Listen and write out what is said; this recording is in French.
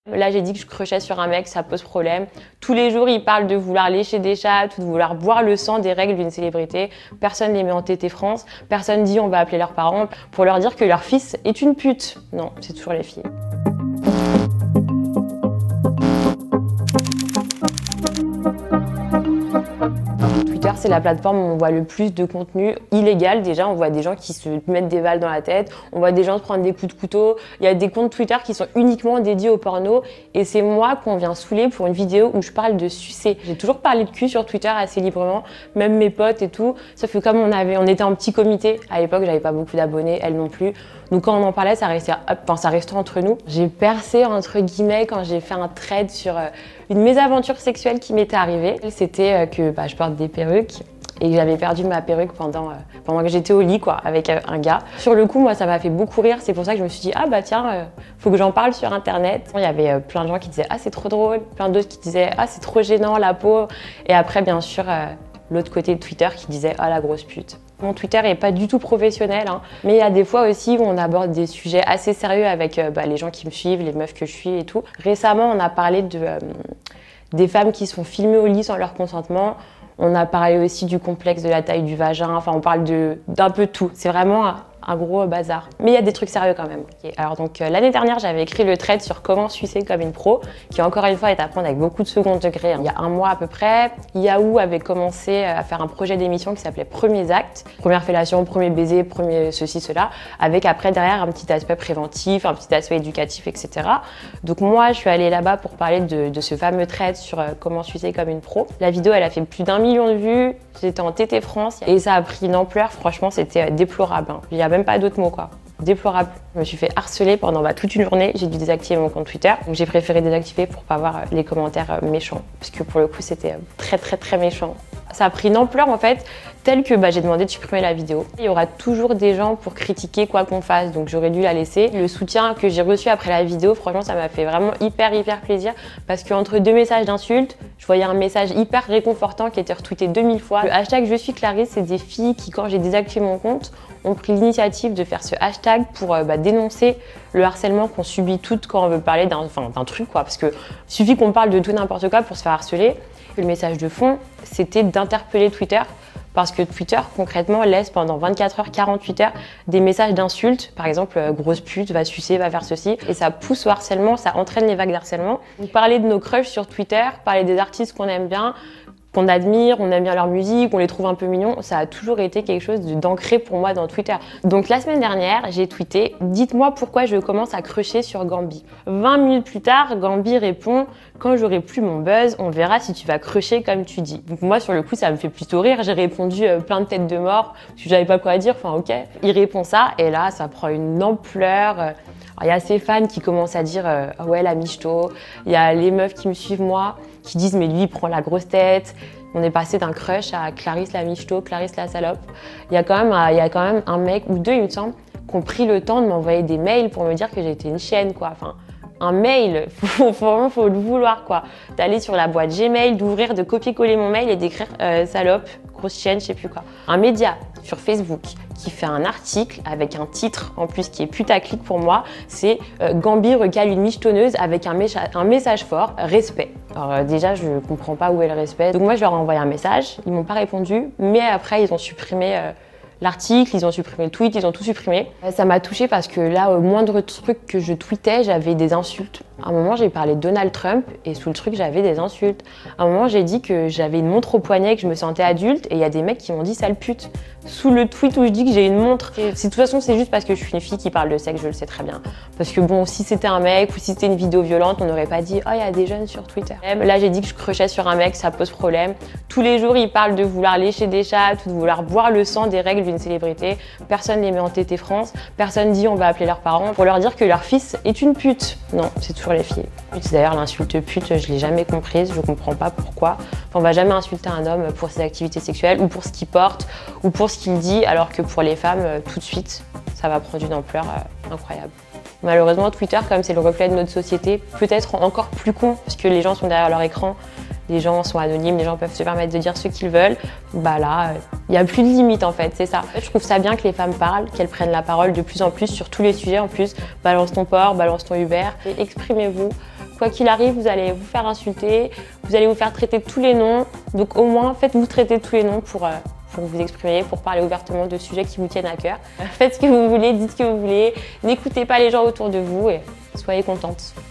Là, j'ai dit que je crushais sur un mec, ça pose problème. Tous les jours, il parle de vouloir lécher des chats, ou de vouloir boire le sang des règles d'une célébrité. Personne les met en TT France. Personne dit on va appeler leurs parents pour leur dire que leur fils est une pute. Non, c'est toujours les filles. Twitter, c'est la plateforme où on voit le plus de contenu illégal. Déjà, on voit des gens qui se mettent des balles dans la tête, on voit des gens se prendre des coups de couteau. Il y a des comptes Twitter qui sont uniquement dédiés au porno et c'est moi qu'on vient saouler pour une vidéo où je parle de sucer. J'ai toujours parlé de cul sur Twitter assez librement, même mes potes et tout. Sauf que comme on était en petit comité, à l'époque, j'avais pas beaucoup d'abonnés, elle non plus. Donc quand on en parlait, ça restait entre nous. J'ai percé entre guillemets quand j'ai fait un thread sur une mésaventure sexuelle qui m'était arrivée. C'était que je porte des perruques et que j'avais perdu ma perruque pendant que j'étais au lit avec un gars. Sur le coup, moi, ça m'a fait beaucoup rire. C'est pour ça que je me suis dit faut que j'en parle sur internet. Il y avait plein de gens qui disaient c'est trop drôle, plein d'autres qui disaient c'est trop gênant la peau. Et après, bien sûr, l'autre côté de Twitter qui disait la grosse pute. Mon Twitter n'est pas du tout professionnel, mais il y a des fois aussi où on aborde des sujets assez sérieux avec les gens qui me suivent, les meufs que je suis et tout. Récemment, on a parlé des femmes qui se font filmer au lit sans leur consentement. On a parlé aussi du complexe de la taille du vagin. Enfin, on parle d'un peu tout. C'est vraiment un gros bazar. Mais il y a des trucs sérieux quand même. Okay. Alors donc l'année dernière, j'avais écrit le thread sur comment sucer comme une pro, qui encore une fois est à prendre avec beaucoup de second degré. Il y a un mois à peu près, Yahoo avait commencé à faire un projet d'émission qui s'appelait Premiers actes. Première fellation, premier baiser, premier ceci, cela, avec après derrière un petit aspect préventif, un petit aspect éducatif, etc. Donc moi, je suis allée là-bas pour parler de ce fameux thread sur comment sucer comme une pro. La vidéo, elle a fait plus d'1 million de vues. J'étais en TT France et ça a pris une ampleur, franchement, c'était déplorable. Il n'y a même pas d'autres mots, quoi. Déplorable. Je me suis fait harceler pendant toute une journée. J'ai dû désactiver mon compte Twitter. Donc j'ai préféré désactiver pour pas voir les commentaires méchants. Parce que pour le coup, c'était très, très, très méchant. Ça a pris une ampleur, en fait, telle que j'ai demandé de supprimer la vidéo. Il y aura toujours des gens pour critiquer quoi qu'on fasse, donc j'aurais dû la laisser. Le soutien que j'ai reçu après la vidéo, franchement, ça m'a fait vraiment hyper plaisir. Parce qu'entre deux messages d'insultes, je voyais un message hyper réconfortant qui était retweeté 2000 fois. Le hashtag Je suis Clarisse, c'est des filles qui, quand j'ai désactivé mon compte, ont pris l'initiative de faire ce hashtag pour dénoncer le harcèlement qu'on subit toutes quand on veut parler d'un truc, quoi. Parce que suffit qu'on parle de tout n'importe quoi pour se faire harceler. Le message de fond, c'était d'interpeller Twitter parce que Twitter, concrètement, laisse pendant 24 heures, 48 heures des messages d'insultes. Par exemple, grosse pute, va sucer, va faire ceci. Et ça pousse au harcèlement, ça entraîne les vagues d'harcèlement. Parler de nos crushs sur Twitter, parler des artistes qu'on aime bien, qu'on admire, on aime bien leur musique, on les trouve un peu mignons, ça a toujours été quelque chose d'ancré pour moi dans Twitter. Donc la semaine dernière, j'ai tweeté « Dites-moi pourquoi je commence à crusher sur Gambi ». 20 minutes plus tard, Gambi répond « Quand j'aurai plus mon buzz, on verra si tu vas crusher comme tu dis ». Donc moi, sur le coup, ça me fait plutôt rire. J'ai répondu plein de têtes de mort, parce que j'avais pas quoi dire, ok. Il répond ça, et là, ça prend une ampleur. Il y a ces fans qui commencent à dire « ouais, la michto ». Il y a les meufs qui me suivent moi, qui disent « mais lui, il prend la grosse tête ». On est passé d'un crush à Clarisse la michto, Clarisse la salope. Il y a quand même un mec, ou deux, il me semble, qui ont pris le temps de m'envoyer des mails pour me dire que j'étais une chienne, quoi. Enfin, un mail, faut le vouloir, quoi. D'aller sur la boîte Gmail, d'ouvrir, de copier-coller mon mail et d'écrire salope, grosse chienne, je sais plus quoi. Un média sur Facebook qui fait un article avec un titre en plus qui est putaclic pour moi, c'est Gambi recale une michetonneuse avec un message fort, respect. Alors déjà, je comprends pas où est le respect. Donc moi, je leur ai envoyé un message, ils m'ont pas répondu, mais après, ils ont supprimé l'article, ils ont supprimé le tweet, ils ont tout supprimé. Ça m'a touchée parce que là, au moindre truc que je tweetais, j'avais des insultes. À un moment, j'ai parlé de Donald Trump et sous le truc, j'avais des insultes. À un moment, j'ai dit que j'avais une montre au poignet, que je me sentais adulte et il y a des mecs qui m'ont dit sale pute. Sous le tweet où je dis que j'ai une montre. De toute façon, c'est juste parce que je suis une fille qui parle de sexe, je le sais très bien. Parce que bon, si c'était un mec ou si c'était une vidéo violente, on n'aurait pas dit « Oh, il y a des jeunes sur Twitter ». Là, j'ai dit que je crushais sur un mec, ça pose problème. Tous les jours, il parle de vouloir lécher des chats, ou de vouloir boire le sang des règles d'une célébrité. Personne les met en TT France. Personne dit on va appeler leurs parents pour leur dire que leur fils est une pute. Non, c'est toujours les filles. D'ailleurs, l'insulte pute, je l'ai jamais comprise, je comprends pas pourquoi. Enfin, on va jamais insulter un homme pour ses activités sexuelles ou pour ce qu'il porte ou pour ce qu'il dit, alors que pour les femmes, tout de suite, ça va prendre une ampleur incroyable. Malheureusement, Twitter, comme c'est le reflet de notre société, peut être encore plus con, parce que les gens sont derrière leur écran, les gens sont anonymes, les gens peuvent se permettre de dire ce qu'ils veulent. Bah là, il n'y a plus de limite en fait, c'est ça. En fait, je trouve ça bien que les femmes parlent, qu'elles prennent la parole de plus en plus sur tous les sujets en plus. Balance ton porc, balance ton Uber, exprimez-vous. Quoi qu'il arrive, vous allez vous faire insulter, vous allez vous faire traiter de tous les noms. Donc au moins, faites-vous traiter de tous les noms pour vous exprimer, pour parler ouvertement de sujets qui vous tiennent à cœur. Faites ce que vous voulez, dites ce que vous voulez, n'écoutez pas les gens autour de vous et soyez contente.